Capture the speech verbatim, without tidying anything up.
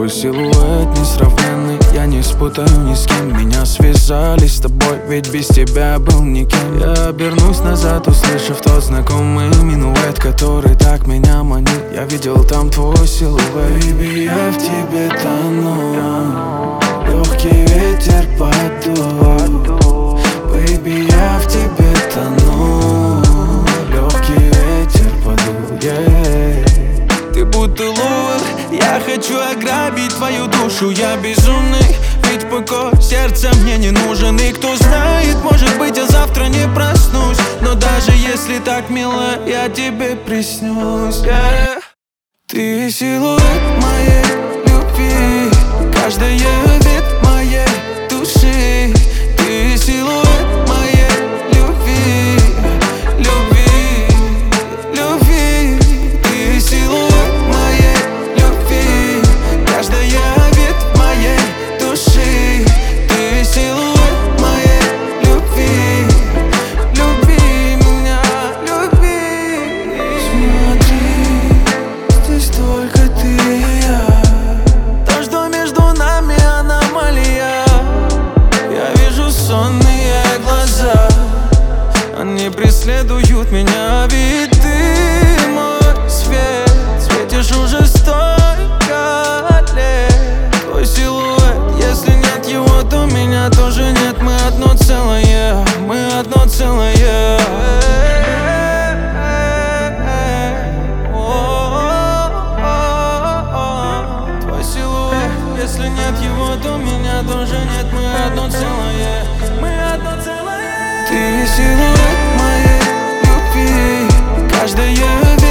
Твой силуэт несравненный, я не спутаю ни с кем. Меня связали с тобой, ведь без тебя был никем. Я обернусь назад, услышав тот знакомый минуэт, который так меня манит. Я видел там твой силуэт. Baby, я в тебе тону, легкий ветер подул. Baby, я в тебе тону, легкий ветер подул, yeah. Ты будто лур, я хочу ограбить твою душу. Я безумный, ведь покой сердца мне не нужен. И кто знает, может быть, я завтра не проснусь. Но даже если так мило, я тебе приснюсь, yeah. Ты силуэт моей любви, каждая вид моей души. Ты силуэт моей любви, любви, любви. Ты силуэт моей любви, каждая вид моей души. Ты силуэт моей любви, люби меня, люби. Смотри, здесь только ты и я. То, что между нами аномалия. Я вижу сонные глаза, они преследуют меня. Ведь ты мой свет, светишь уже столько лет. Твой силуэт, если нет его, то меня тоже нет. Мы одно целое, мы одно целое. Твой силуэт, если нет его, то меня тоже нет. Мы одно целое, мы одно целое. Ты силуэт моей любви, каждая